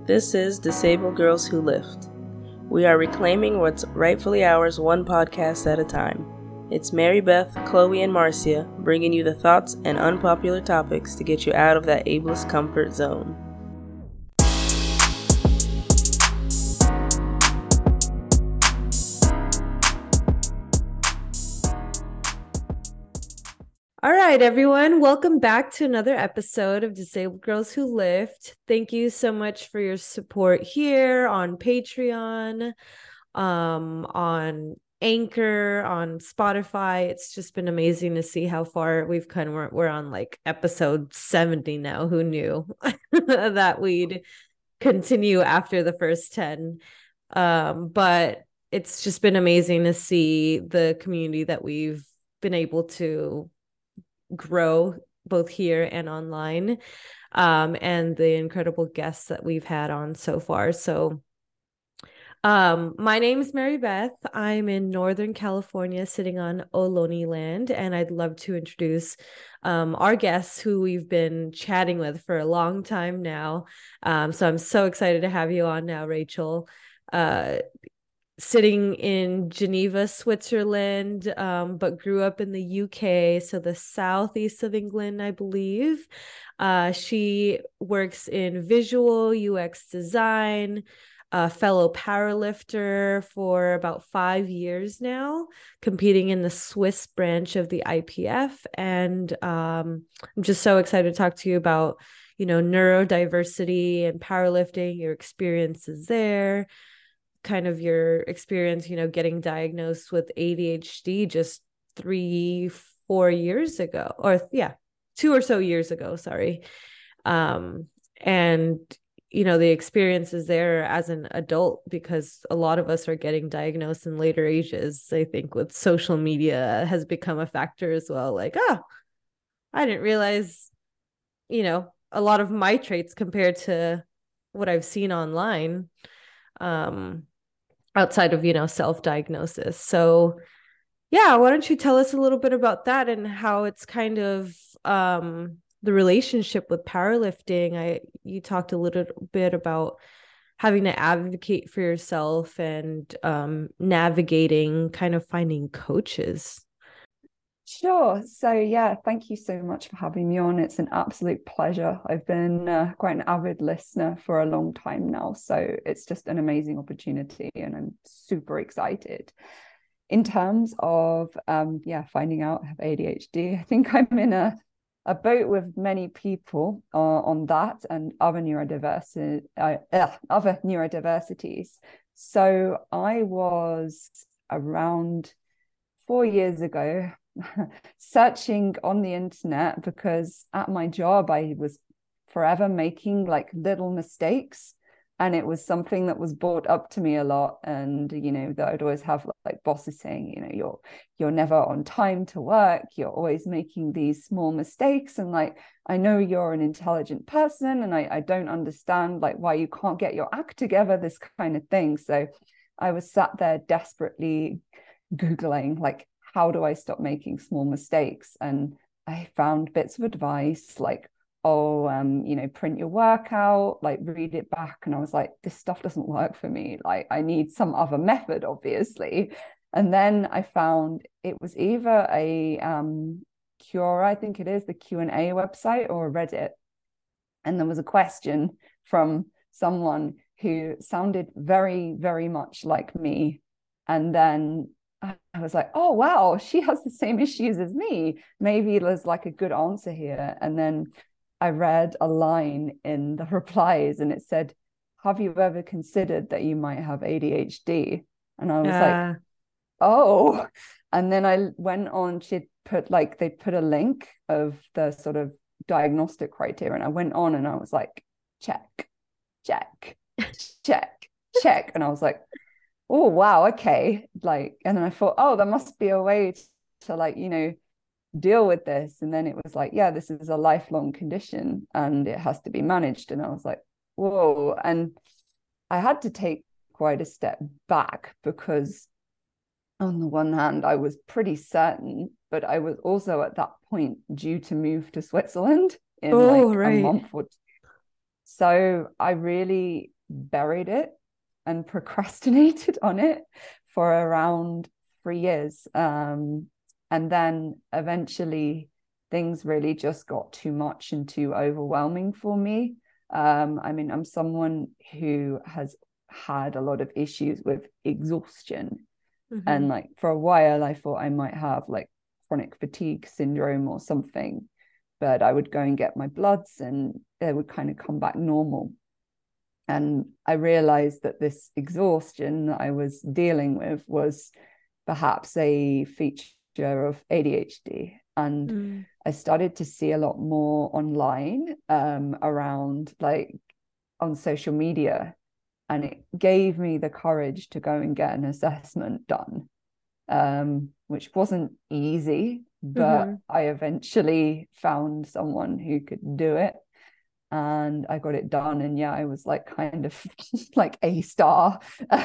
This is Disabled Girls Who Lift. We are reclaiming what's rightfully ours, one podcast at a time. It's Mary Beth, Chloe, and Marcia bringing you the thoughts and unpopular topics to get you out of that ableist comfort zone. All right, everyone. Welcome back to another episode of Disabled Girls Who Lift. Thank you so much for your support here on Patreon, on Anchor, on Spotify. It's just been amazing to see how far we've come. We're on like episode 70 now. Who knew that we'd continue after the first 10? But it's just been amazing to see the community that we've been able to grow both here and online, and the incredible guests that we've had on so far. So my name is Mary Beth. I'm in Northern California sitting on Ohlone land, and I'd love to introduce our guests who we've been chatting with for a long time now. So I'm so excited to have you on now, Rachel. Sitting in Geneva, Switzerland, but grew up in the UK, so the southeast of England, I believe. She works in visual UX design, a fellow powerlifter for about 5 years now, competing in the Swiss branch of the IPF. And I'm just so excited to talk to you about, neurodiversity and powerlifting, your experiences there, kind of your experience, getting diagnosed with ADHD just 3-4 years ago, or 2 or so years ago, sorry. And the experiences there as an adult, because a lot of us are getting diagnosed in later ages. I think with social media has become a factor as well. Like, I didn't realize, a lot of my traits compared to what I've seen online. Outside of, self-diagnosis. So why don't you tell us a little bit about that and how it's kind of the relationship with powerlifting. You talked a little bit about having to advocate for yourself and navigating, kind of finding coaches. Sure. So thank you so much for having me on. It's an absolute pleasure. I've been quite an avid listener for a long time now, so it's just an amazing opportunity and I'm super excited. In terms of finding out I have ADHD, I think I'm in a boat with many people on that and other neurodiversities. So I was around 4 years ago searching on the internet, because at my job I was forever making like little mistakes, and it was something that was brought up to me a lot. And that I'd always have like bosses saying, you're never on time to work, you're always making these small mistakes, and like, I know you're an intelligent person and I don't understand like why you can't get your act together, this kind of thing. So I was sat there desperately Googling like, how do I stop making small mistakes? And I found bits of advice like, print your work out, like read it back. And I was like, this stuff doesn't work for me. Like, I need some other method, obviously. And then I found it was either a Quora, I think it is, the Q&A website, or Reddit. And there was a question from someone who sounded very, very much like me. And then I was like, oh, wow, she has the same issues as me. Maybe there's like a good answer here. And then I read a line in the replies and it said, have you ever considered that you might have ADHD? And I was like, oh. And then I went on, they put a link of the sort of diagnostic criteria. And I went on and I was like, check, check, check, check. And I was like, oh, wow, okay. Like, and then I thought, oh, there must be a way to like, deal with this. And then it was like, yeah, this is a lifelong condition and it has to be managed. And I was like, whoa. And I had to take quite a step back, because on the one hand, I was pretty certain, but I was also at that point due to move to Switzerland in a month or two. So I really buried it and procrastinated on it for around 3 years. And then eventually things really just got too much and too overwhelming for me. I mean, I'm someone who has had a lot of issues with exhaustion. And like for a while, I thought I might have like chronic fatigue syndrome or something, but I would go and get my bloods and they would kind of come back normal. And I realized that this exhaustion that I was dealing with was perhaps a feature of ADHD. And I started to see a lot more online around, like on social media. And it gave me the courage to go and get an assessment done, which wasn't easy, but I eventually found someone who could do it. And I got it done. And yeah, I was like kind of like a star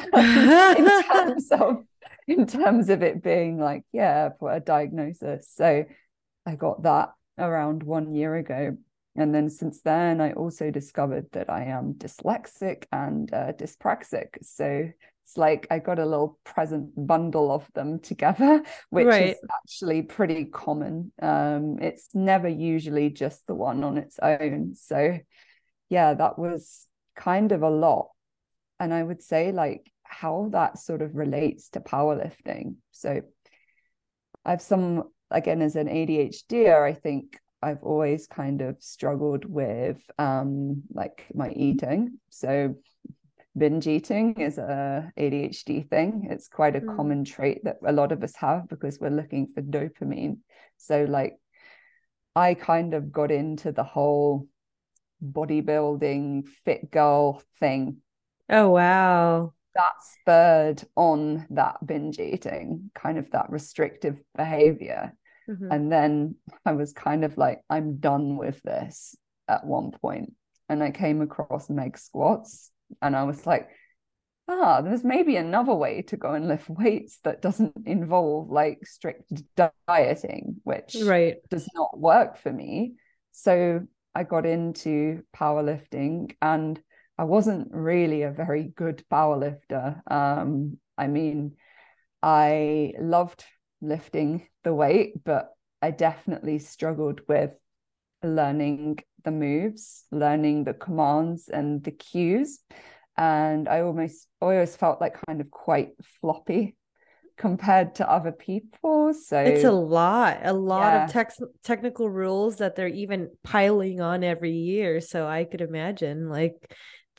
in terms of it being like, yeah, for a diagnosis. So I got that around 1 year ago. And then since then, I also discovered that I am dyslexic and dyspraxic. So it's like I got a little present bundle of them together, which is actually pretty common. It's never usually just the one on its own. So yeah, that was kind of a lot. And I would say like how that sort of relates to powerlifting. So I've again, as an ADHDer, I think I've always kind of struggled with like my eating. So binge eating is a ADHD thing. It's quite a common trait that a lot of us have because we're looking for dopamine. So like I kind of got into the whole bodybuilding fit girl thing. Oh, wow. That spurred on that binge eating, kind of that restrictive behavior. And then I was kind of like, I'm done with this at one point. And I came across Meg Squats and I was like, there's maybe another way to go and lift weights that doesn't involve like strict dieting, which does not work for me. So I got into powerlifting and I wasn't really a very good powerlifter. I mean, I loved lifting the weight, but I definitely struggled with learning the moves, learning the commands and the cues. And I always felt like kind of quite floppy compared to other people. So it's a lot of technical rules that they're even piling on every year. So I could imagine like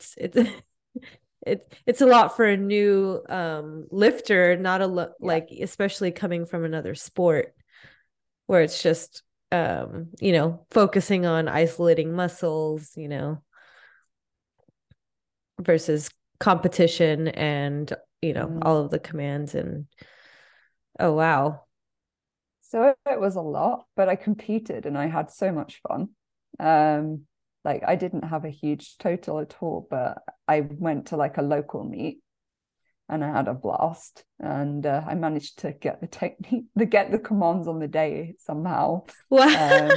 it's a lot for a new lifter, not like especially coming from another sport where it's just focusing on isolating muscles, versus competition and all of the commands. And oh wow. So it was a lot, but I competed and I had so much fun. Like I didn't have a huge total at all, but I went to like a local meet and I had a blast. And I managed to get the commands on the day somehow. Wow.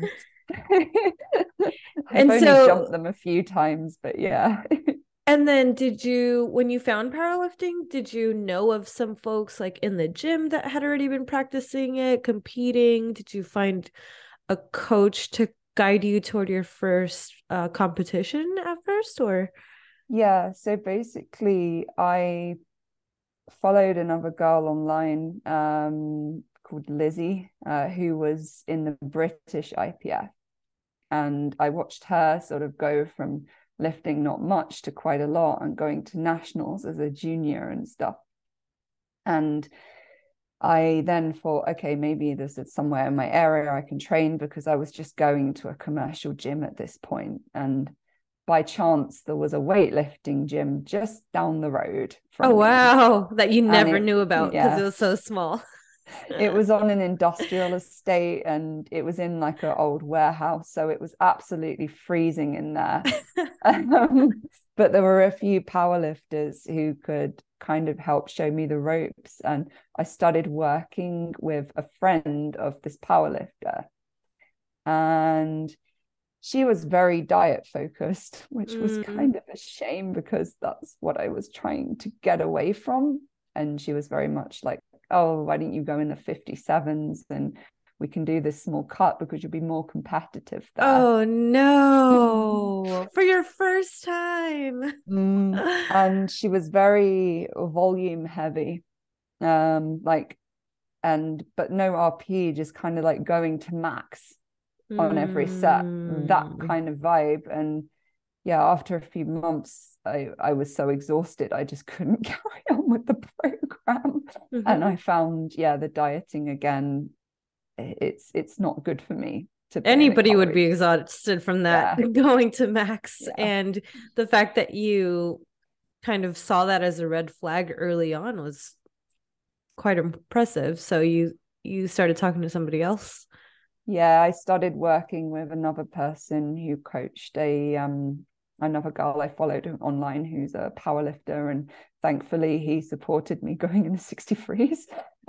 I've only jumped them a few times, but yeah. And then when you found powerlifting, did you know of some folks like in the gym that had already been practicing it, competing? Did you find a coach to guide you toward your first competition at first, or? Yeah, so basically I followed another girl online called Lizzie, who was in the British IPF. And I watched her sort of go from lifting not much to quite a lot and going to nationals as a junior and stuff. And I then thought, okay, maybe this is somewhere in my area I can train, because I was just going to a commercial gym at this point. And by chance, there was a weightlifting gym just down the road from me. Wow, that you never knew about because it was so small. It was on an industrial estate and it was in like an old warehouse, so it was absolutely freezing in there. But there were a few powerlifters who could kind of help show me the ropes, and I started working with a friend of this powerlifter. And she was very diet focused, which was Mm. kind of a shame because that's what I was trying to get away from. And she was very much like, oh, why don't you go in the 57s and we can do this small cut because you'll be more competitive there. Oh no, for your first time. And she was very volume heavy. Like, but no RP, just kind of like going to max on every set, that Mm. kind of vibe. And yeah, after a few months, I was so exhausted, I just couldn't carry on with the program. And I found, yeah, the dieting again, it's not good for me to burn the Anybody would be calories. exhausted from that, Yeah, going to max. yeah. And the fact that you kind of saw that as a red flag early on was quite impressive. So you started talking to somebody else. Yeah, I started working with another person who coached another girl I followed online who's a powerlifter, and thankfully he supported me going in the 63s.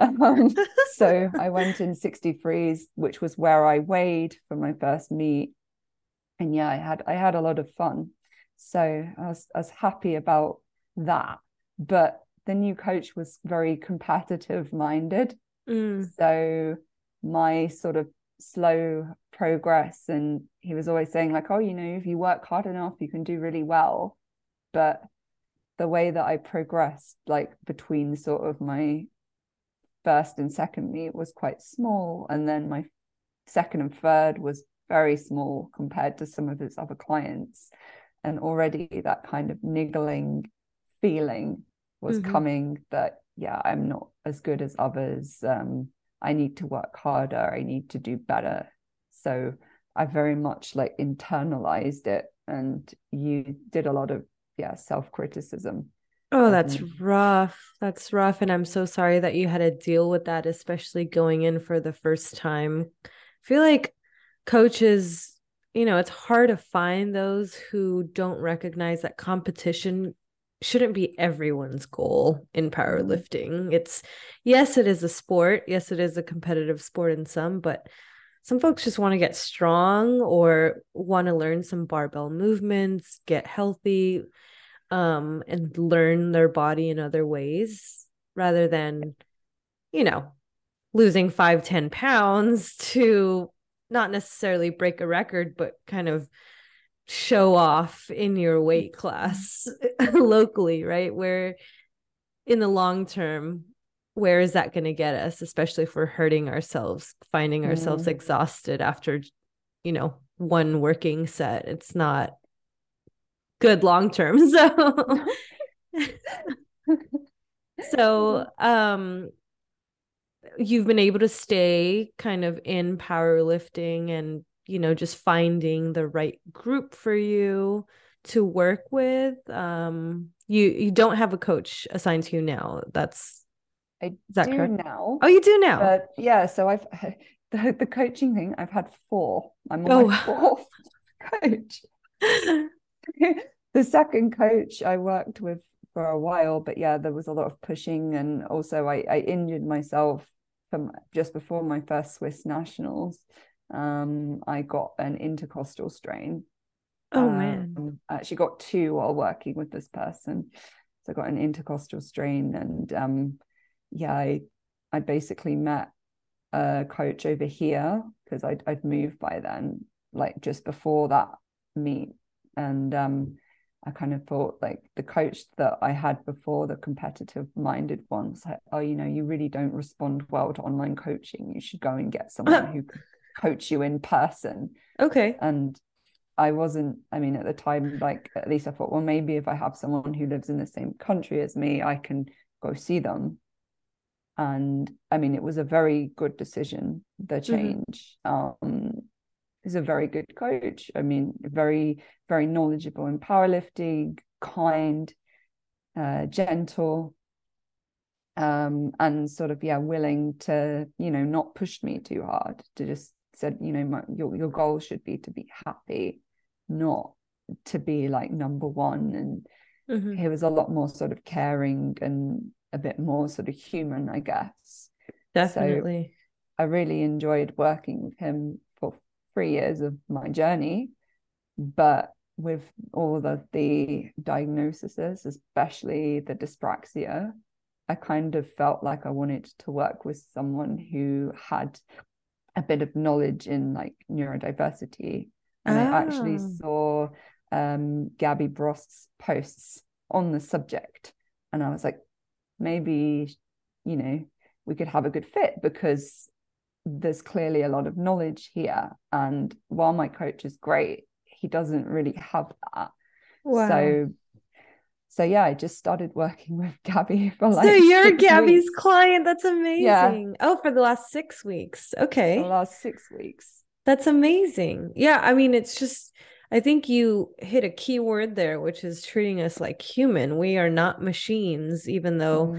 So I went in 63s, which was where I weighed for my first meet. And yeah, I had a lot of fun. So I was happy about that. But the new coach was very competitive minded. Mm. So my sort of slow progress, and he was always saying like, oh, you know, if you work hard enough you can do really well. But the way that I progressed, like between sort of my first and second meet, was quite small, and then my second and third was very small compared to some of his other clients. And already that kind of niggling feeling was coming that, yeah, I'm not as good as others. I need to work harder. I need to do better. So I very much like internalized it. And you did a lot of, yeah, self-criticism. Oh, that's rough. That's rough. And I'm so sorry that you had to deal with that, especially going in for the first time. I feel like coaches, it's hard to find those who don't recognize that competition shouldn't be everyone's goal in powerlifting. Yes, it is a sport. Yes, it is a competitive sport in some, but some folks just want to get strong or want to learn some barbell movements, get healthy, and learn their body in other ways rather than, you know, losing 5-10 pounds to not necessarily break a record, but kind of show off in your weight class locally, right? Where in the long term, where is that going to get us, especially if we're hurting ourselves, finding ourselves exhausted after, one working set? It's not good long term. So you've been able to stay kind of in powerlifting and, just finding the right group for you to work with. You don't have a coach assigned to you now. Is that do correct? now. Oh, you do now. But yeah, so I've the coaching thing, I've had 4. I'm on my 4th coach. The second coach I worked with for a while, but yeah, there was a lot of pushing, and also I injured myself from just before my first Swiss nationals. I got an intercostal strain. Oh man. I actually got 2 while working with this person. So I got an intercostal strain, and yeah, I basically met a coach over here because I'd moved by then, like just before that meet. And I kind of thought like the coach that I had before, the competitive minded one, was like, oh, you really don't respond well to online coaching. You should go and get someone who could coach you in person. Okay. And I mean, at the time, like, at least I thought, well, maybe if I have someone who lives in the same country as me, I can go see them. And I mean, it was a very good decision, the change. He's a very good coach. I mean, very, very knowledgeable in powerlifting, kind, gentle, and sort of, yeah, willing to, not push me too hard, to just said, your goal should be to be happy, not to be like number one. And he was a lot more sort of caring and a bit more sort of human, I guess. Definitely. So I really enjoyed working with him for 3 years of my journey. But with all the diagnoses, especially the dyspraxia, I kind of felt like I wanted to work with someone who had a bit of knowledge in like neurodiversity. And I actually saw Gabby Brost's posts on the subject, and I was like, maybe, you know, we could have a good fit, because there's clearly a lot of knowledge here. And while my coach is great, he doesn't really have that. Wow. So yeah, I just started working with Gabby for So like you're 6 Gabby's weeks. client. That's Yeah, amazing. Oh, for the last 6 weeks. the Okay. last 6 weeks. That's amazing. Yeah, I mean, it's just, I think you hit a key word there, which is treating us like human. We are not machines, even though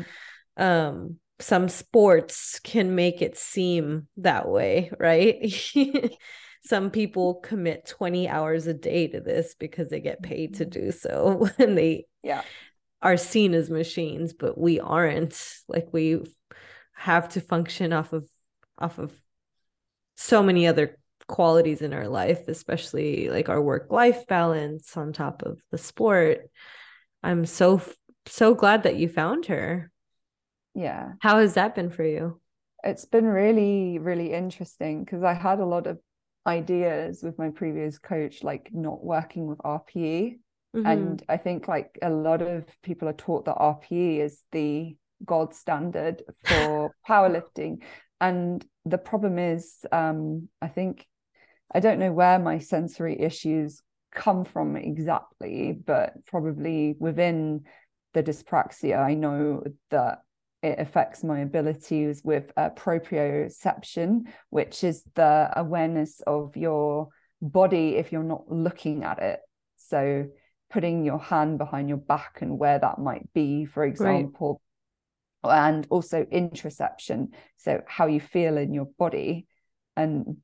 some sports can make it seem that way, right? Some people commit 20 hours a day to this because they get paid to do so, and they are seen as machines, but we aren't. Like, we have to function off of so many other qualities in our life, especially like our work-life balance on top of the sport. I'm so glad that you found her. Yeah. How has that been for you? It's been really, really interesting, because I had a lot of ideas with my previous coach, like not working with RPE. And I think like a lot of people are taught that RPE is the gold standard for powerlifting. And the problem is, I think, I don't know where my sensory issues come from exactly, but probably within the dyspraxia, I know that it affects my abilities with proprioception, which is the awareness of your body if you're not looking at it. So putting your hand behind your back and where that might be, for example, and also interoception, so how you feel in your body. And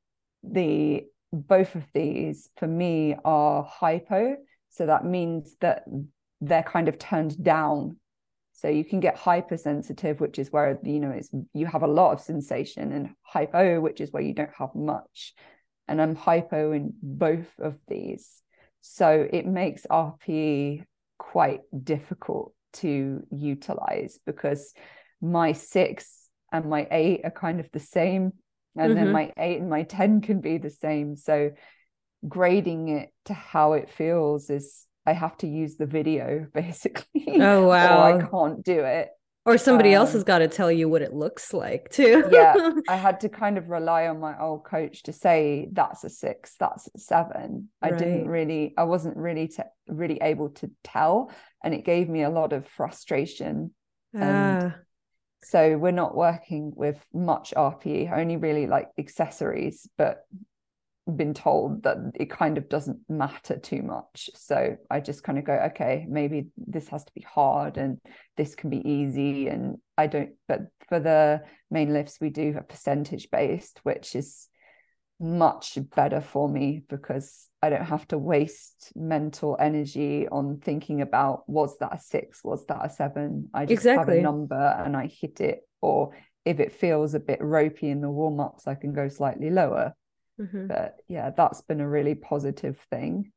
both of these for me are hypo, so that means that they're kind of turned down. So you can get hypersensitive, which is where, you know, you have a lot of sensation, and hypo, which is where you don't have much. And I'm hypo in both of these, so it makes RPE quite difficult to utilize, because my 6 and my 8 are kind of the same, and then my 8 and my 10 can be the same. So grading it to how it feels is, I have to use the video basically. Oh, wow. Or I can't do it. Or somebody else has got to tell you what it looks like too. Yeah, I had to kind of rely on my old coach to say, that's a 6, that's a 7. I wasn't really able to tell, and it gave me a lot of frustration. And so we're not working with much RPE, only really like accessories, but been told that it kind of doesn't matter too much. So I just kind of go, okay, maybe this has to be hard and this can be easy. And I don't, but for the main lifts, we do a percentage based, which is much better for me, because I don't have to waste mental energy on thinking about, was that a 6, was that a 7? I just have a number and I hit it. Or if it feels a bit ropey in the warm-ups, I can go slightly lower. But yeah, that's been a really positive thing.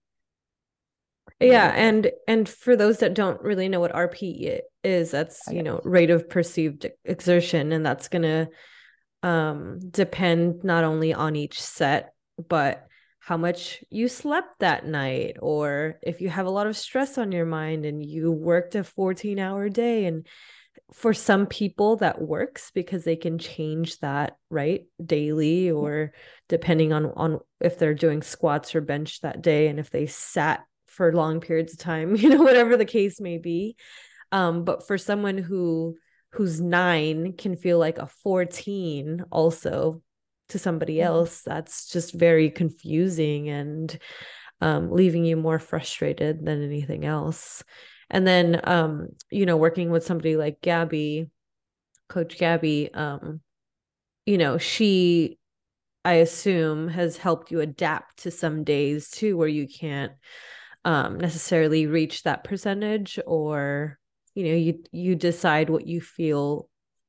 Yeah, and for those that don't really know what RPE is, that's, you know, rate of perceived exertion, and that's gonna depend not only on each set, but how much you slept that night, or if you have a lot of stress on your mind and you worked a 14-hour day. And for some people that works, because they can change that right daily, or depending on if they're doing squats or bench that day, and if they sat for long periods of time, you know, whatever the case may be. But for someone who's 9 can feel like a 14 also to somebody else, that's just very confusing and leaving you more frustrated than anything else. And then, you know, working with somebody like Gabby, Coach Gabby, you know, she, I assume, has helped you adapt to some days too, where you can't necessarily reach that percentage, or, you know, you decide what you feel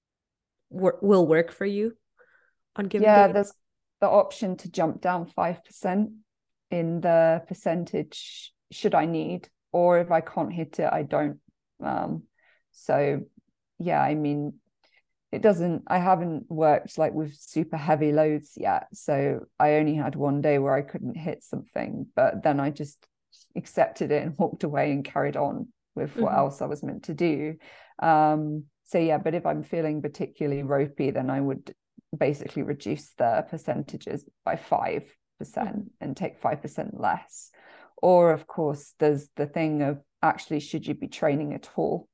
will work for you on given days. There's the option to jump down 5% in the percentage should I need, or if I can't hit it, I don't. So yeah, I mean, I haven't worked like with super heavy loads yet. So I only had one day where I couldn't hit something, but then I just accepted it and walked away and carried on with what else I was meant to do. So yeah, but if I'm feeling particularly ropey, then I would basically reduce the percentages by 5% and take 5% less. Or of course, there's the thing of actually, should you be training at all?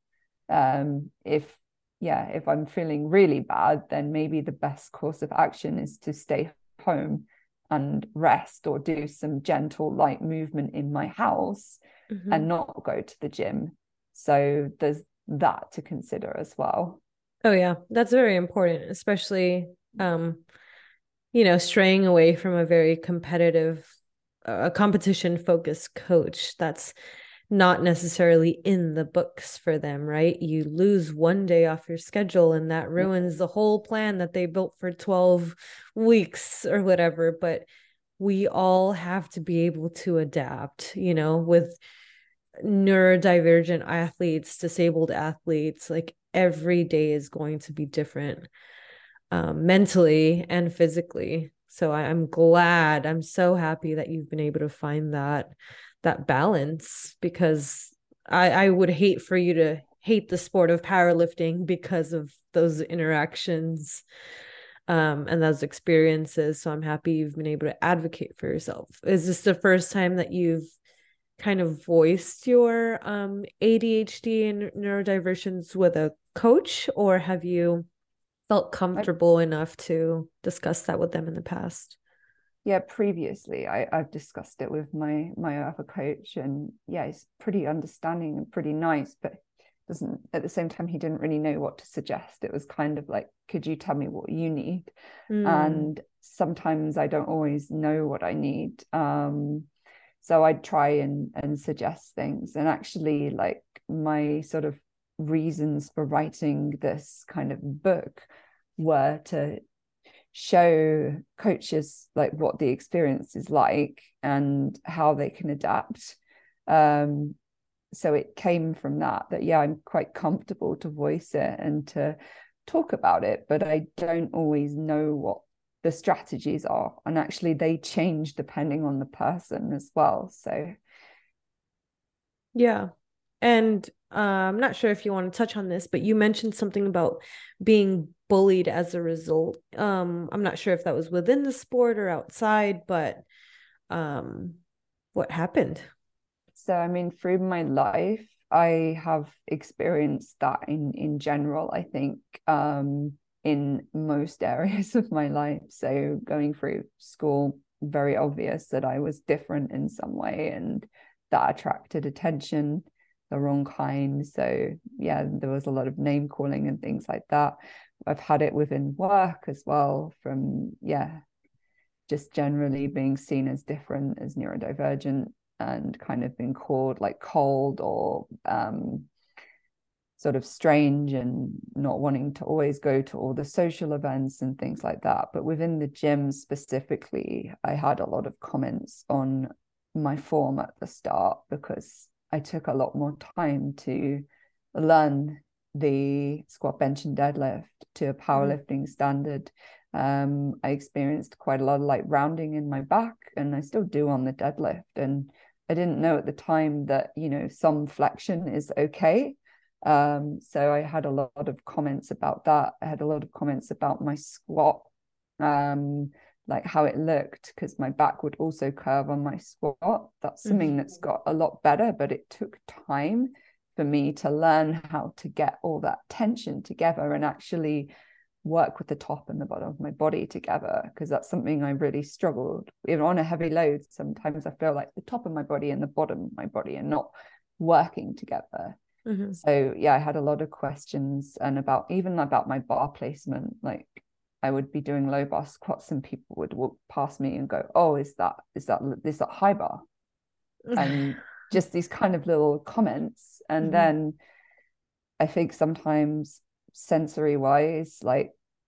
If I'm feeling really bad, then maybe the best course of action is to stay home and rest, or do some gentle light movement in my house and not go to the gym. So there's that to consider as well. Oh yeah, that's very important, especially straying away from a very competitive, competition focused coach. That's not necessarily in the books for them, right? You lose one day off your schedule and that ruins the whole plan that they built for 12 weeks or whatever. But we all have to be able to adapt, with neurodivergent athletes, disabled athletes. Like every day is going to be different, mentally and physically. So I'm so happy that you've been able to find that balance, because I would hate for you to hate the sport of powerlifting because of those interactions, and those experiences. So I'm happy you've been able to advocate for yourself. Is this the first time that you've kind of voiced your ADHD and neurodivergence with a coach, or have you felt comfortable enough to discuss that with them in the past? Yeah, previously I've discussed it with my other coach, and yeah, he's pretty understanding and pretty nice, but doesn't, at the same time, he didn't really know what to suggest. It was kind of like, could you tell me what you need? And sometimes I don't always know what I need. So I'd try and suggest things. And actually, like, my sort of reasons for writing this kind of book were to show coaches like what the experience is like and how they can adapt. So it came from that yeah, I'm quite comfortable to voice it and to talk about it, but I don't always know what the strategies are, and actually they change depending on the person as well. So yeah. And I'm not sure if you want to touch on this, but you mentioned something about being bullied as a result. I'm not sure if that was within the sport or outside, but what happened? So I mean, through my life, I have experienced that in general, I think, in most areas of my life. So going through school, very obvious that I was different in some way, and that attracted attention, the wrong kind. So yeah, there was a lot of name calling and things like that. I've had it within work as well, from just generally being seen as different, as neurodivergent, and kind of been called like cold or sort of strange, and not wanting to always go to all the social events and things like that. But within the gym specifically, I had a lot of comments on my form at the start, because I took a lot more time to learn the squat, bench, and deadlift to a powerlifting standard. I experienced quite a lot of like rounding in my back, and I still do on the deadlift. And I didn't know at the time that, some flexion is okay. So I had a lot of comments about that. I had a lot of comments about my squat, like how it looked, because my back would also curve on my squat. That's something that's got a lot better, but it took time for me to learn how to get all that tension together and actually work with the top and the bottom of my body together, because that's something I really struggled. Even on a heavy load, sometimes I feel like the top of my body and the bottom of my body are not working together. So yeah, I had a lot of questions, and about my bar placement. Like, I would be doing low bar squats and people would walk past me and go, oh, is that high bar? And just these kind of little comments. And then I think sometimes sensory wise, like,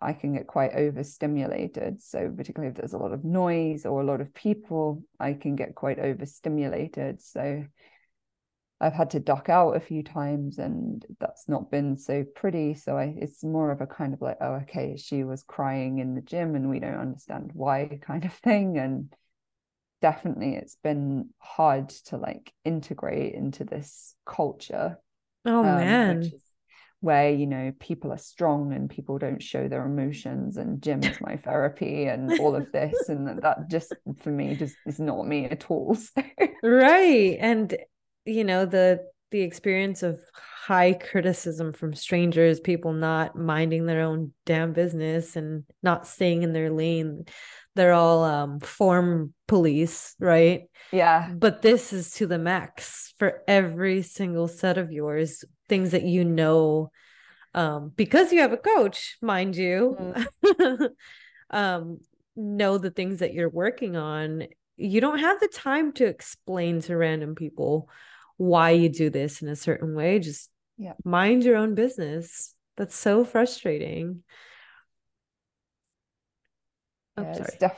I can get quite overstimulated. So particularly if there's a lot of noise or a lot of people, I can get quite overstimulated. So I've had to duck out a few times, and that's not been so pretty. So it's more of a kind of like, oh, okay, she was crying in the gym and we don't understand why kind of thing. And definitely it's been hard to like integrate into this culture, Oh man. which is where, you know, people are strong and people don't show their emotions, and gym is my therapy and all of this. And that just, for me, just is not me at all. So. Right. And you know, the experience of high criticism from strangers, people not minding their own damn business and not staying in their lane. They're all form police, right? Yeah. But this is to the max for every single set of yours, things that you know, because you have a coach, mind you, um, know the things that you're working on. You don't have the time to explain to random people why you do this in a certain way. Just mind your own business. That's so frustrating. Yeah,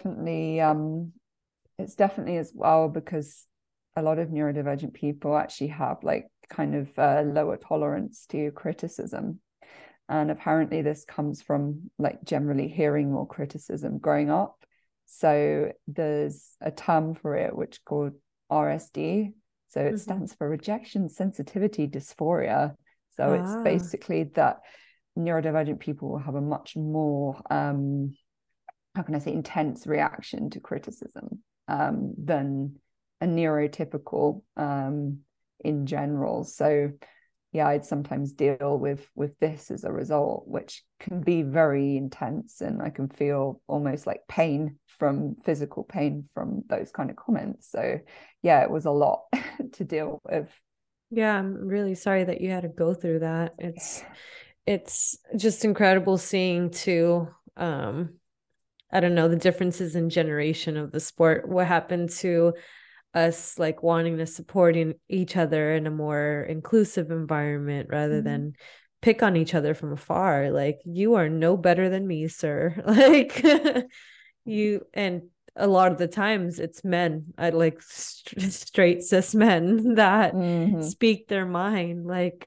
it's definitely as well, because a lot of neurodivergent people actually have like kind of lower tolerance to criticism. And apparently this comes from like generally hearing more criticism growing up. So there's a term for it which is called RSD. So it stands for rejection sensitivity dysphoria. So it's basically that neurodivergent people will have a much more how can I say, intense reaction to criticism than a neurotypical in general. So yeah, I'd sometimes deal with this as a result, which can be very intense, and I can feel almost like physical pain from those kind of comments. So yeah, it was a lot to deal with. Yeah, I'm really sorry that you had to go through that. It's just incredible seeing too, I don't know, the differences in generation of the sport. What happened to us like wanting to support each other in a more inclusive environment rather than pick on each other from afar. Like, you are no better than me, sir. Like you, and a lot of the times it's men, I like straight cis men that speak their mind, like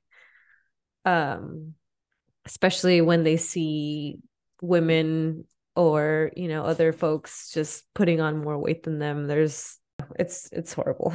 especially when they see women or, you know, other folks just putting on more weight than them. It's horrible.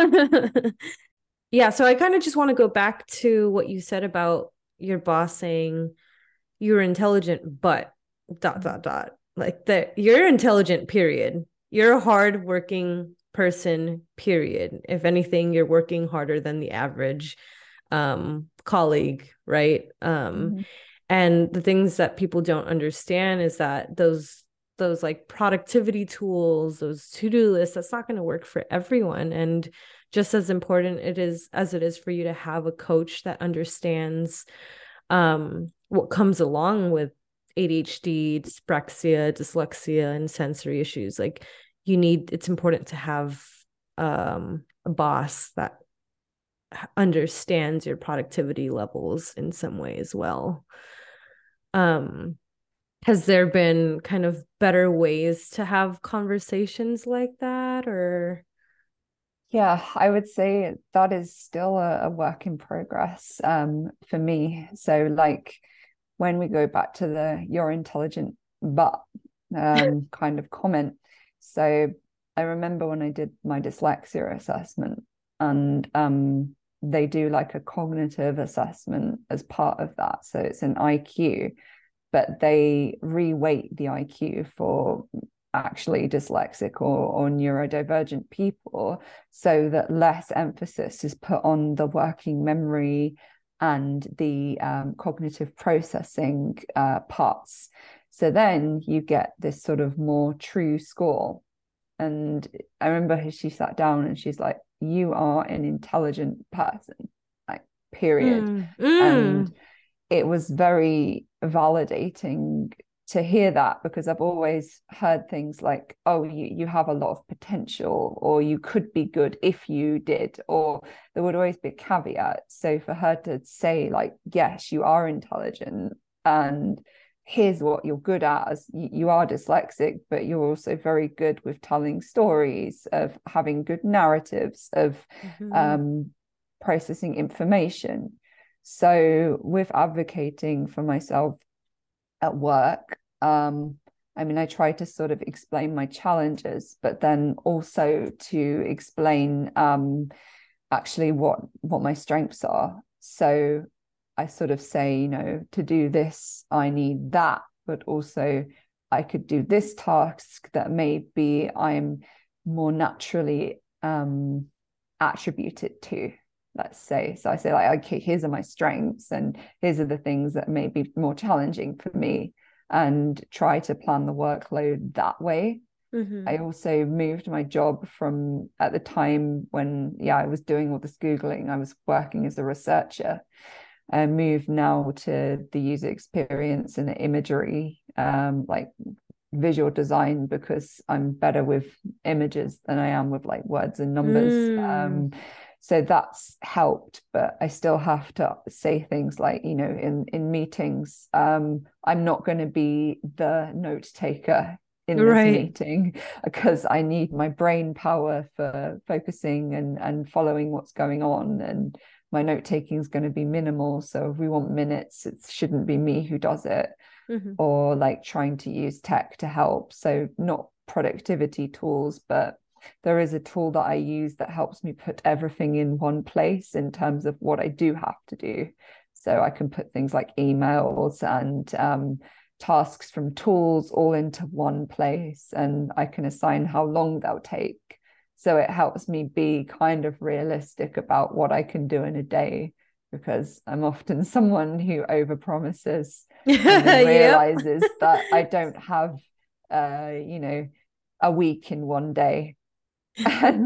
Yeah, so I kind of just want to go back to what you said about your boss saying you're intelligent, but ... Like that you're intelligent, period. You're a hardworking person, period. If anything, you're working harder than the average colleague, right? And the things that people don't understand is that those like productivity tools, those to-do lists, that's not going to work for everyone. And just as important it is for you to have a coach that understands what comes along with ADHD, dyspraxia, dyslexia, and sensory issues. Like, it's important to have a boss that understands your productivity levels in some way as well. Has there been kind of better ways to have conversations like that, or? Yeah, I would say that is still a work in progress for me. So like when we go back to the "you're intelligent but" kind of comment. So I remember when I did my dyslexia assessment, and they do like a cognitive assessment as part of that. So it's an IQ, but they re-weight the IQ for actually dyslexic or neurodivergent people, so that less emphasis is put on the working memory and the cognitive processing parts. So then you get this sort of more true score. And I remember she sat down and she's like, "You are an intelligent person, like, period." And it was very validating to hear that, because I've always heard things like, "Oh, you have a lot of potential," or "you could be good if you did," or there would always be a caveat. So for her to say like, "Yes, you are intelligent," and here's what you're good at, as you are dyslexic, but you're also very good with telling stories, of having good narratives, of processing information. So with advocating for myself at work, I mean, I try to sort of explain my challenges, but then also to explain actually what my strengths are. So I sort of say, you know, to do this, I need that, but also I could do this task that maybe I'm more naturally attributed to, let's say. So I say, like, okay, here's are my strengths, and here's are the things that may be more challenging for me, and try to plan the workload that way. I also moved my job from, at the time when I was doing all this Googling, I was working as a researcher. I moved now to the user experience and the imagery, like visual design, because I'm better with images than I am with like words and numbers. So that's helped, but I still have to say things like, you know, in meetings, I'm not going to be the note taker in this meeting, because I need my brain power for focusing and following what's going on, and my note taking is going to be minimal. So if we want minutes, it shouldn't be me who does it. Or like trying to use tech to help. So not productivity tools, but there is a tool that I use that helps me put everything in one place in terms of what I do have to do. So I can put things like emails and tasks from tools all into one place, and I can assign how long they'll take. So it helps me be kind of realistic about what I can do in a day, because I'm often someone who overpromises and then realizes that I don't have, you know, a week in one day. And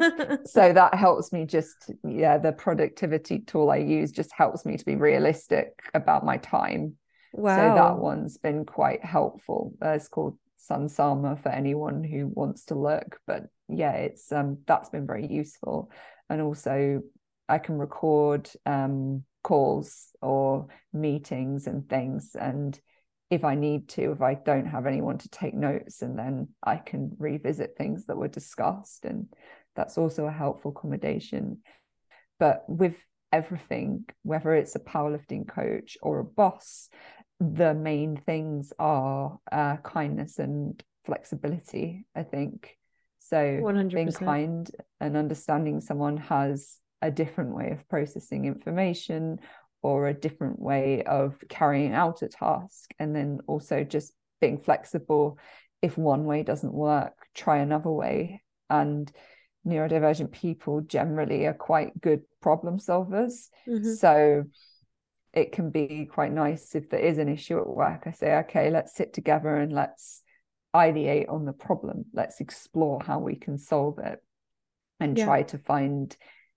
so that helps me just, the productivity tool I use just helps me to be realistic about my time. Wow. So that one's been quite helpful. It's called Sunsama for anyone who wants to look. But yeah, it's that's been very useful. And also I can record calls or meetings and things, and if I need to, if I don't have anyone to take notes, and then I can revisit things that were discussed, and that's also a helpful accommodation. But with everything, whether it's a powerlifting coach or a boss, the main things are kindness and flexibility, I think. So 100%. Being kind and understanding someone has a different way of processing information or a different way of carrying out a task, and then also just being flexible. If one way doesn't work, try another way. And neurodivergent people generally are quite good problem solvers. So it can be quite nice if there is an issue at work. I say, okay, let's sit together and let's ideate on the problem. Let's explore how we can solve it, and try to find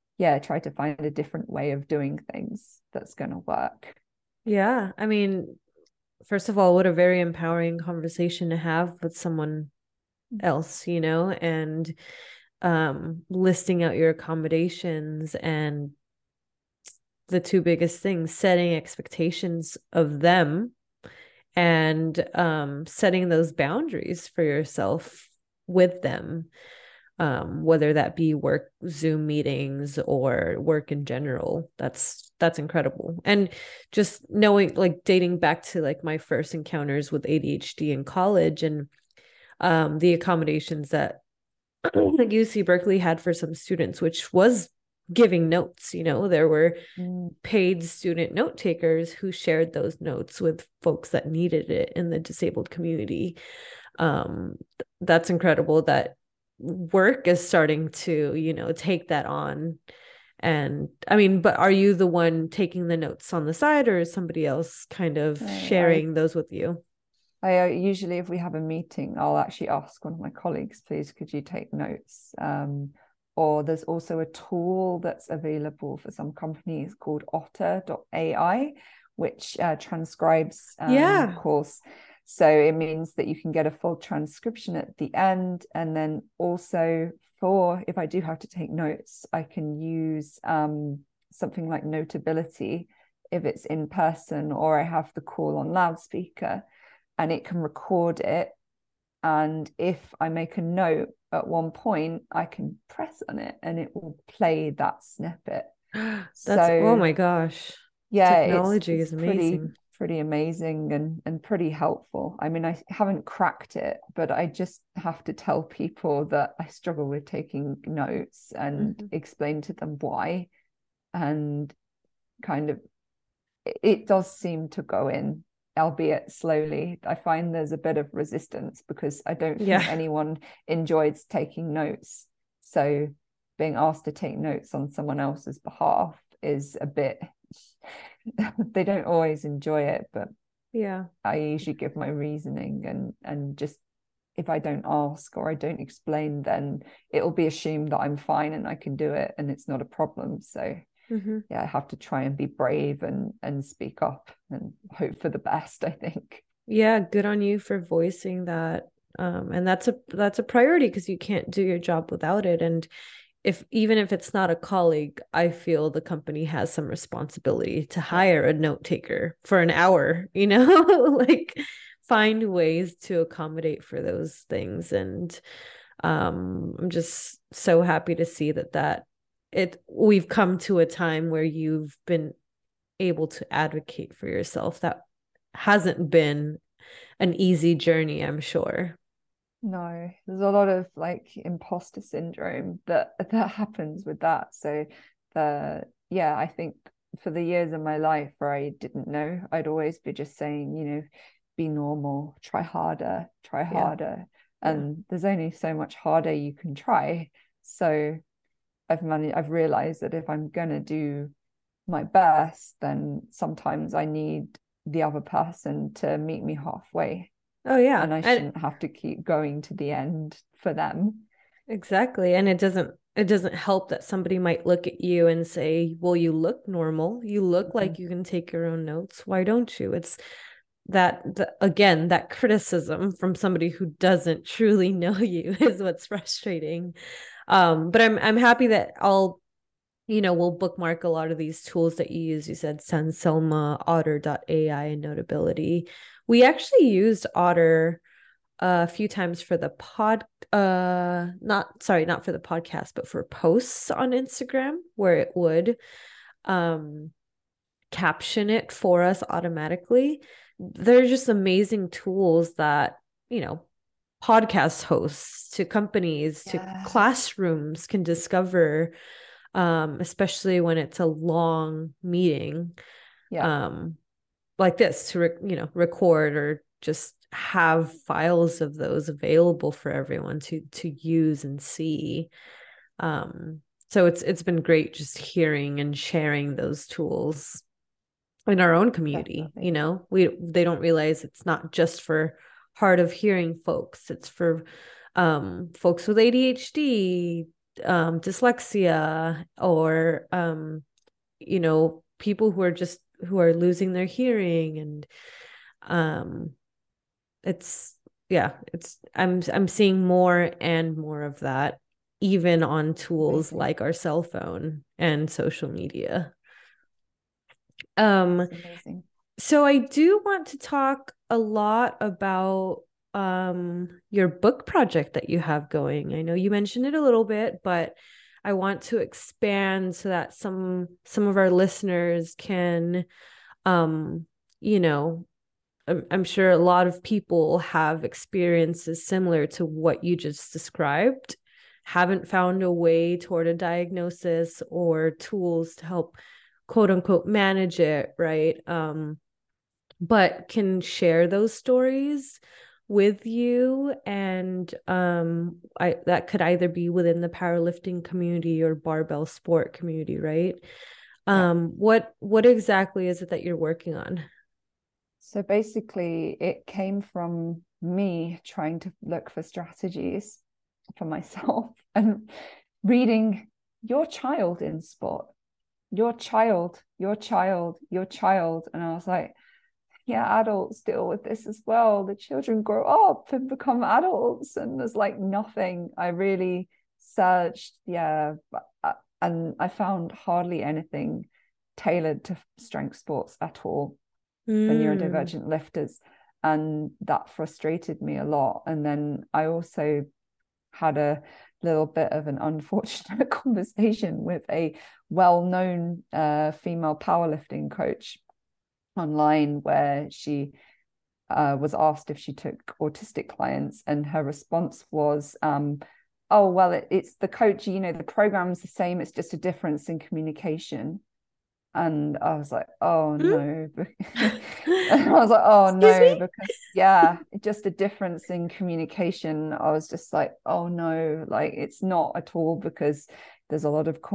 a different way of doing things that's going to work. Yeah. I mean, first of all, what a very empowering conversation to have with someone else, you know, and listing out your accommodations, and the two biggest things, setting expectations of them, and setting those boundaries for yourself with them, whether that be work Zoom meetings or work in general. That's incredible. And just knowing, like, dating back to like my first encounters with ADHD in college, and the accommodations that like UC Berkeley had for some students, which was giving notes. You know, there were paid student note takers who shared those notes with folks that needed it in the disabled community. That's incredible that work is starting to, you know, take that on. And I mean, but are you the one taking the notes on the side, or is somebody else kind of sharing those with you? I usually, if we have a meeting, I'll actually ask one of my colleagues, please, could you take notes? Or there's also a tool that's available for some companies called otter.ai, which transcribes calls. So it means that you can get a full transcription at the end. And then also, for if I do have to take notes, I can use something like Notability. if it's in person, or I have the call on loudspeaker, and it can record it. And if I make a note at one point, I can press on it and it will play that snippet. That's, oh So my gosh. yeah, Technology it's is amazing. pretty amazing and pretty helpful. I mean, I haven't cracked it, but I just have to tell people that I struggle with taking notes and explain to them why. And kind of, it does seem to go in, albeit slowly. I find there's a bit of resistance because I don't think anyone enjoys taking notes. So being asked to take notes on someone else's behalf is a bit, they don't always enjoy it, but yeah, I usually give my reasoning, and just, if I don't ask or I don't explain, then it'll be assumed that I'm fine and I can do it and it's not a problem. So yeah, I have to try and be brave and speak up and hope for the best, I think. Yeah, good on you for voicing that. And that's a priority, because you can't do your job without it. And even if it's not a colleague, I feel the company has some responsibility to hire a note taker for an hour, like find ways to accommodate for those things. And I'm just so happy to see that we've come to a time where you've been able to advocate for yourself. That hasn't been an easy journey, I'm sure. No, there's a lot of like imposter syndrome that happens with that. So I think for the years of my life where I didn't know, I'd always be just saying, be normal, try harder, try harder. And there's only so much harder you can try. So I've realized that if I'm gonna do my best, then sometimes I need the other person to meet me halfway. Oh yeah. And I shouldn't have to keep going to the end for them. Exactly. And it doesn't help that somebody might look at you and say, well, you look normal. You look like you can take your own notes. Why don't you? It's again, that criticism from somebody who doesn't truly know you is what's frustrating. But I'm happy that we'll bookmark a lot of these tools that you use. You said SenSilma, Otter.ai, and Notability. We actually used Otter a few times for the not for the podcast, but for posts on Instagram, where it would caption it for us automatically. They're just amazing tools that, podcast hosts to companies to classrooms can discover, especially when it's a long meeting, like this, to record or just have files of those available for everyone to use and see. So it's been great just hearing and sharing those tools in our own community. Definitely. They don't realize it's not just for hard of hearing folks. It's for folks with ADHD, dyslexia, or people who are losing their hearing. And I'm seeing more and more of that, even on tools like our cell phone and social media. Amazing. So I do want to talk a lot about your book project that you have going. I know you mentioned it a little bit, but I want to expand so that some of our listeners can, I'm sure a lot of people have experiences similar to what you just described, haven't found a way toward a diagnosis or tools to help, quote unquote, manage it, right? But can share those stories with you. And that could either be within the powerlifting community or barbell sport community, right? What exactly is it that you're working on? So basically, it came from me trying to look for strategies for myself and reading Your Child in Sport, Your Child, Your Child, Your Child. And I was like, yeah, adults deal with this as well. The children grow up and become adults, and there's like nothing. I really searched, and I found hardly anything tailored to strength sports at all for Mm. neurodivergent lifters. And that frustrated me a lot. And then I also had a little bit of an unfortunate conversation with a well-known female powerlifting coach online, where she was asked if she took autistic clients, and her response was, oh, well, it's the coach, you know, the program's the same, it's just a difference in communication. And I was like, oh no. I was like, oh no, because yeah, just a difference in communication. I was just like, oh no, like it's not at all, because there's a lot of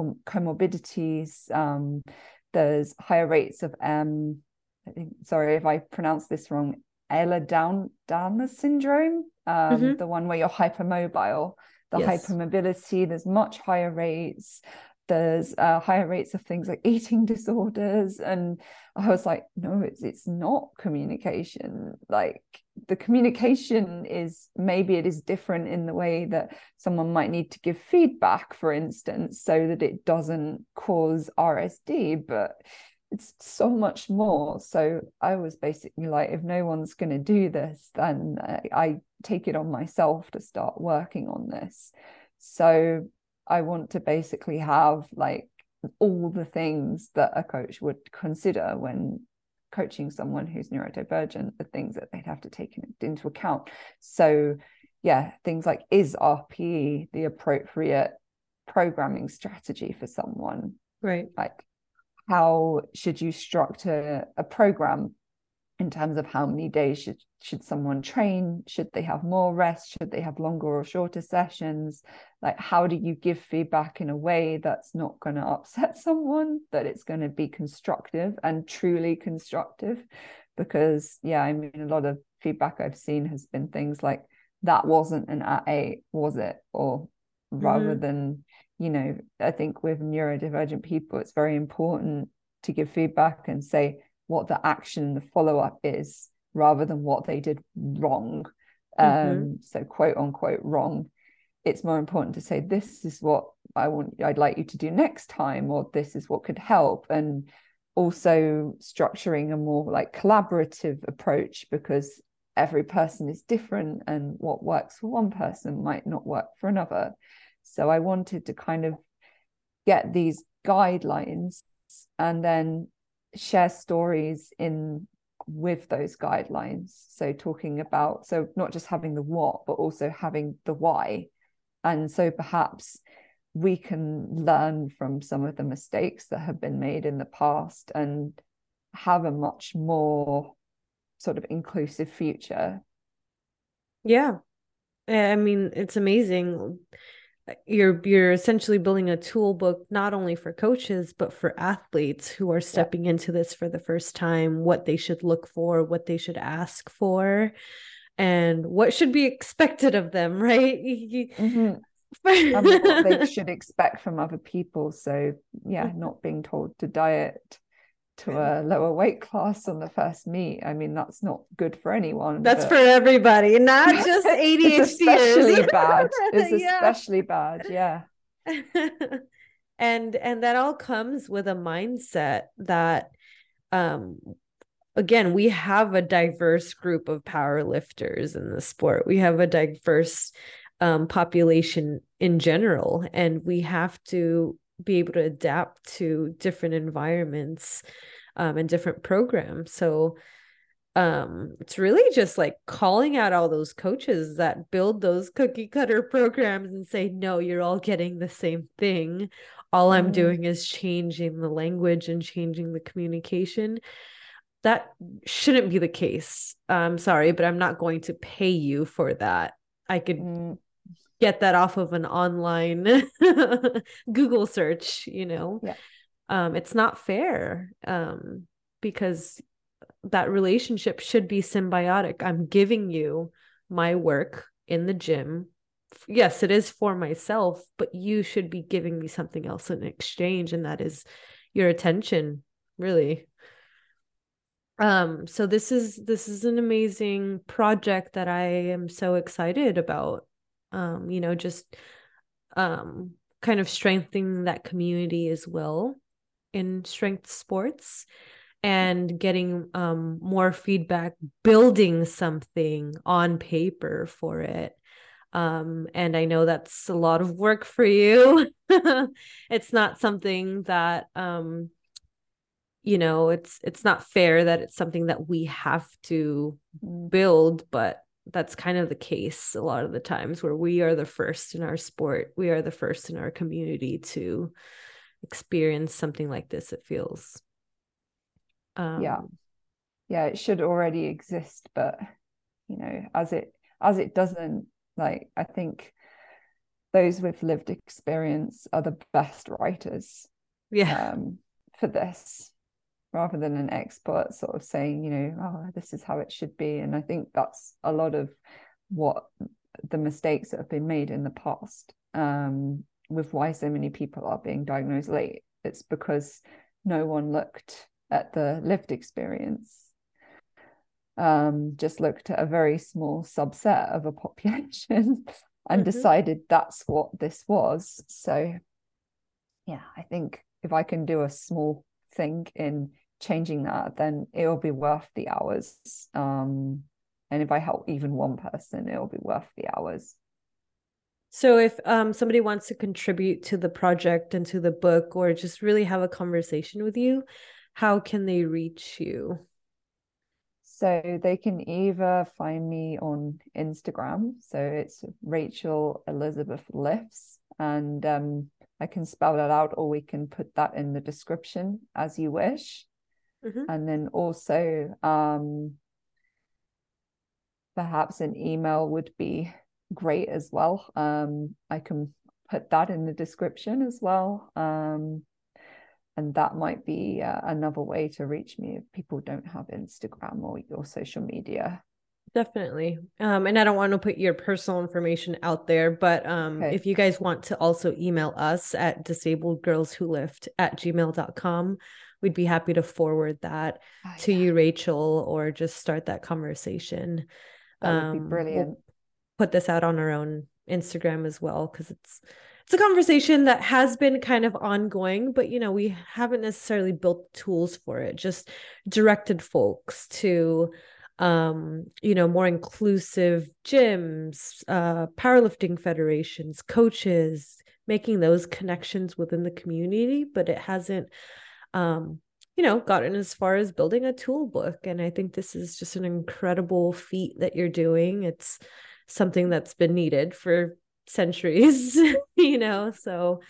comorbidities. There's higher rates of I think, sorry if I pronounce this wrong, Ehlers-Danlos syndrome, the one where you're hypermobile, the hypermobility, there's much higher rates. There's higher rates of things like eating disorders. And I was like, no, it's not communication. Like the communication is, maybe it is different in the way that someone might need to give feedback, for instance, so that it doesn't cause RSD, but it's so much more. So I was basically like, if no one's going to do this, then I take it on myself to start working on this. So I want to basically have like all the things that a coach would consider when coaching someone who's neurodivergent, the things that they'd have to take into account. So yeah, things like, is RPE the appropriate programming strategy for someone? Right. Like, how should you structure a program in terms of how many days should someone train? Should they have more rest? Should they have longer or shorter sessions? Like, how do you give feedback in a way that's not going to upset someone, that it's going to be constructive and truly constructive? Because yeah, I mean, a lot of feedback I've seen has been things like, that wasn't an at-8, was it? Or rather than, you know, I think with neurodivergent people, it's very important to give feedback and say what the action, the follow-up is, rather than what they did wrong. So quote unquote wrong. It's more important to say, this is what I'd like you to do next time, or this is what could help. And also structuring a more like collaborative approach, because every person is different, and what works for one person might not work for another. So I wanted to kind of get these guidelines and then share stories in with those guidelines. So talking about, so not just having the what, but also having the why. And so perhaps we can learn from some of the mistakes that have been made in the past and have a much more sort of inclusive future. Yeah. I mean, it's amazing. You're essentially building a tool book, not only for coaches, but for athletes who are stepping into this for the first time, what they should look for, what they should ask for, and what should be expected of them, right? And what they should expect from other people. So yeah, not being told to diet to a lower weight class on the first meet. I mean, that's not good for anyone. That's for everybody, not just ADHDers. It's especially bad. It's especially bad. Yeah. And that all comes with a mindset that, again, we have a diverse group of power lifters in the sport. We have a diverse population in general, and we have to be able to adapt to different environments and different programs. So it's really just like calling out all those coaches that build those cookie cutter programs and say, no, you're all getting the same thing. All I'm doing is changing the language and changing the communication. That shouldn't be the case. I'm sorry, but I'm not going to pay you for that. I could get that off of an online Google search, you know. It's not fair, because that relationship should be symbiotic. I'm giving you my work in the gym. Yes, it is for myself, but you should be giving me something else in exchange, and that is your attention, really. So this is an amazing project that I am so excited about. You know, just kind of strengthening that community as well. in strength sports and getting more feedback, building something on paper for it. And I know that's a lot of work for you. It's not something that it's not fair that it's something that we have to build, but that's kind of the case a lot of the times, where we are the first in our sport, we are the first in our community to experience something like this. It feels yeah, it should already exist, but as it doesn't, like, I think those with lived experience are the best writers for this, rather than an expert sort of saying, oh, this is how it should be. And I think that's a lot of what the mistakes that have been made in the past, with why so many people are being diagnosed late. It's because no one looked at the lived experience, just looked at a very small subset of a population and decided that's what this was. So yeah, I think if I can do a small thing in changing that, then it'll be worth the hours. And if I help even one person, it'll be worth the hours. So if somebody wants to contribute to the project and to the book, or just really have a conversation with you, how can they reach you? So they can either find me on Instagram. So it's Rachel Elizabeth Lifts, and I can spell that out, or we can put that in the description as you wish. And then also perhaps an email would be great as well. I can put that in the description as well. And that might be another way to reach me if people don't have Instagram or your social media. Definitely. And I don't want to put your personal information out there, but if you guys want to also email us at disabledgirlswholift@gmail.com, we'd be happy to forward that to you, Rachel, or just start that conversation. That would be brilliant. We'll put this out on our own Instagram as well, because it's a conversation that has been kind of ongoing, but we haven't necessarily built tools for it, just directed folks to more inclusive gyms, powerlifting federations, coaches, making those connections within the community, but it hasn't gotten as far as building a tool book. And I think this is just an incredible feat that you're doing. It's something that's been needed for centuries, so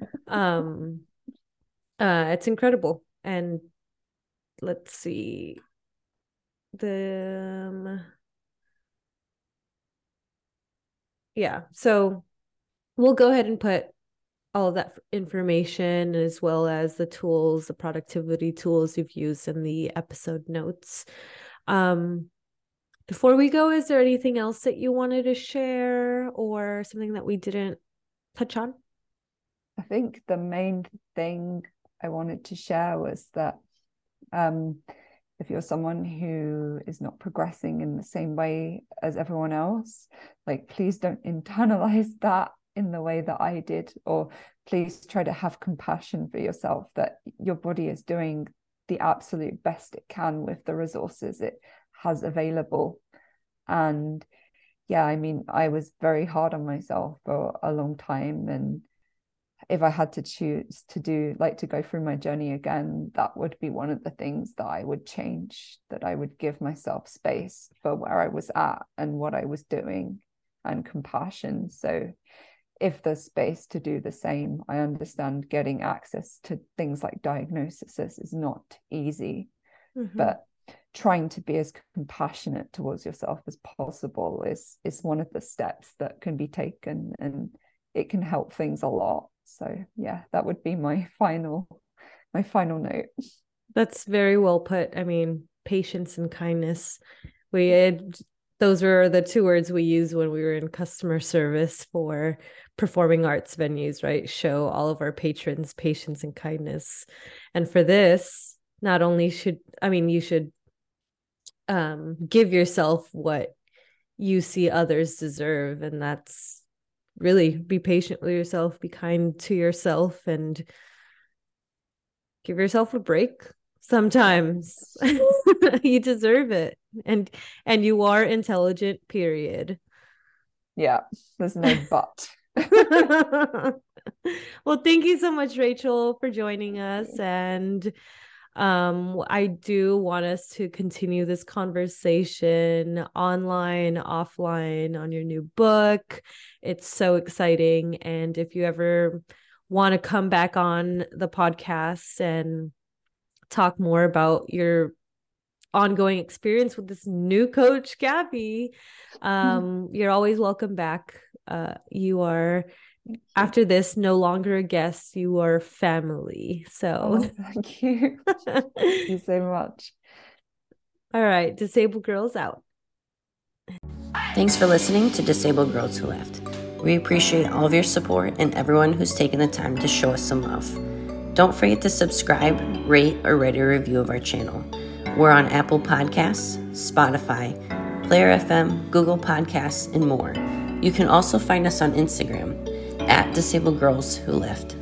it's incredible. And let's see, so we'll go ahead and put all of that information, as well as the tools, the productivity tools you've used, in the episode notes. Before we go, is there anything else that you wanted to share, or something that we didn't touch on? I think the main thing I wanted to share was that if you're someone who is not progressing in the same way as everyone else, like, please don't internalize that in the way that I did, or please try to have compassion for yourself, that your body is doing the absolute best it can with the resources it has available. And yeah, I mean, I was very hard on myself for a long time, and if I had to choose to go through my journey again, that would be one of the things that I would change, that I would give myself space for where I was at and what I was doing, and compassion. So if there's space to do the same, I understand getting access to things like diagnosis is not easy, but trying to be as compassionate towards yourself as possible is one of the steps that can be taken, and it can help things a lot. So yeah, that would be my final note. That's very well put. I mean, patience and kindness. Those were the two words we used when we were in customer service for performing arts venues, right? Show all of our patrons patience and kindness. And for this, not only you should give yourself what you see others deserve, and that's really be patient with yourself, be kind to yourself, and Give yourself a break sometimes. You deserve it. And you are intelligent, period. Yeah, there's no but. Well, thank you so much, Rachel, for joining us. And I do want us to continue this conversation online, offline, on your new book. It's so exciting. And if you ever want to come back on the podcast and talk more about your ongoing experience with this new coach, Gabby, you're always welcome back. You are, after this, no longer a guest, you are family. So thank you. Thank you so much. All right, Disabled Girls out. Thanks for listening to Disabled Girls Who Left. We appreciate all of your support and everyone who's taken the time to show us some love. Don't forget to subscribe, rate, or write a review of our channel. We're on Apple Podcasts, Spotify, Player FM, Google Podcasts, and more. You can also find us on Instagram @Disabled Girls Who Left.